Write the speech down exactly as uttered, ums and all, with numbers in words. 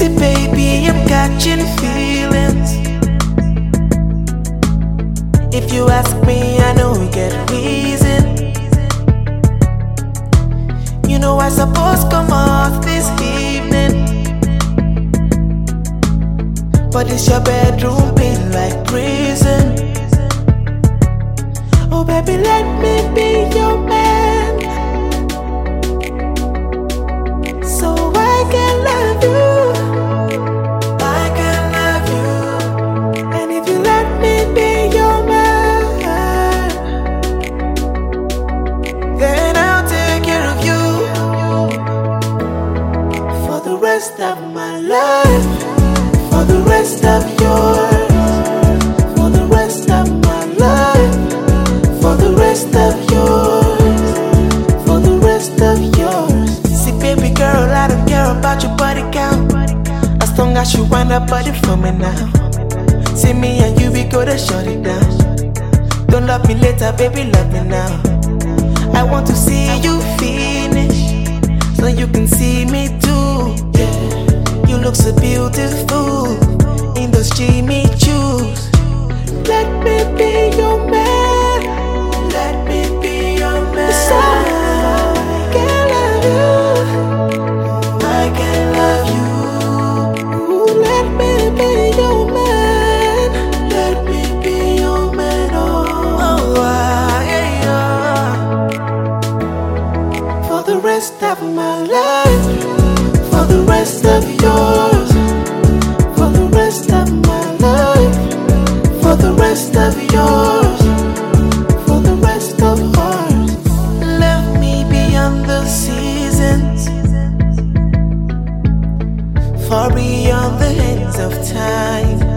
See, baby, I'm catching feelings. If you ask me, I know you get reason. You know I suppose come off this evening, but it's your bedroom been like prison. Oh baby, let me be your man, so I can love you, I can love you. And if you let me be your man, then I'll take care of you for the rest of my life, for the rest of yours, for the rest of my life, for the rest of yours, for the rest of yours. See, baby girl, I don't care about your body count, as long as you wind up body for me now. See me and you, we go to shut it down. Don't love me later, baby, love me now. I want to see you finish, so you can see me too. Yeah, you look so beautiful in those Jimmy choos. Let me be your man, let me be your man, so I can love you, I can love you. Ooh, let me be your man, let me be your man. Oh, oh ah, yeah, yeah. For the rest of my life, for the rest of yours, for the rest of my life, for the rest of yours, for the rest of ours. Love me beyond the seasons, far beyond the hands of time.